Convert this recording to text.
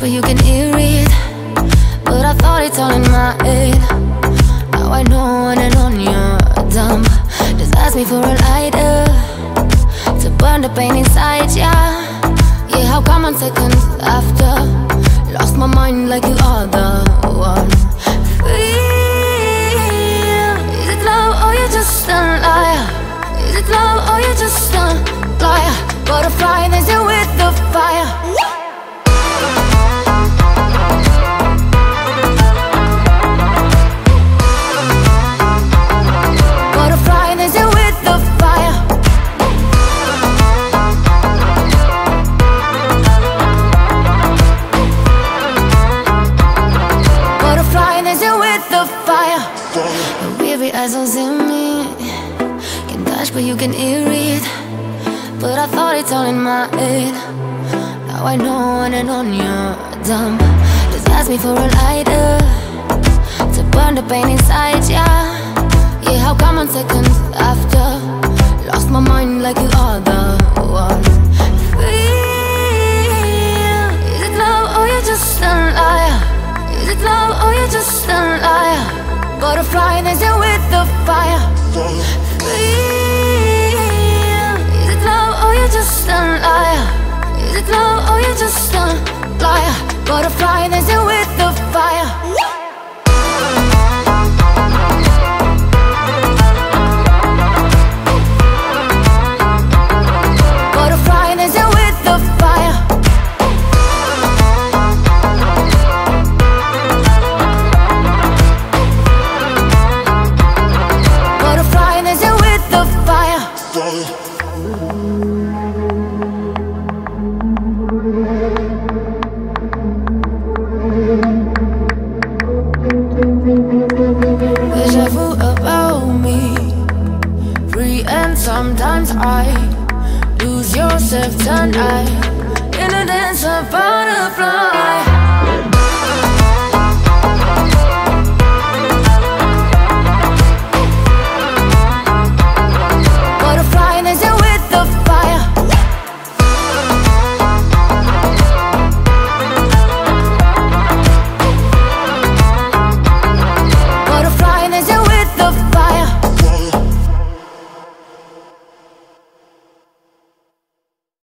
but you can hear it. But I thought it's all in my head. Now I know on and on you're dumb. Just ask me for a lighter to burn the pain inside, yeah. Yeah, how come on seconds after? Lost my mind like you are the one. Feel, is it love or you're just a liar? Is it love or you're just a liar? Butterfly dancing with the fire. Butterfly dancing with the fire. Butterfly dancing with the fire. Your weary eyes don't see me. Can touch but you can hear it. But I thought it's all in my head. Now I know on and on you're dumb. Just ask me for a lighter to burn the pain inside, yeah. Yeah, how come on seconds after? Lost my mind like you are the one. Feel, is it love or you're just a liar? Is it love or you're just a liar? Butterfly dancing with the fire. Feel, just a liar. Is it love or you're just a liar? Butterfly dancing with the fire. Butterfly dancing with the fire. Butterfly dancing with the fire. Deja vu about me, free and sometimes I lose yourself tonight in a dance of butterfly.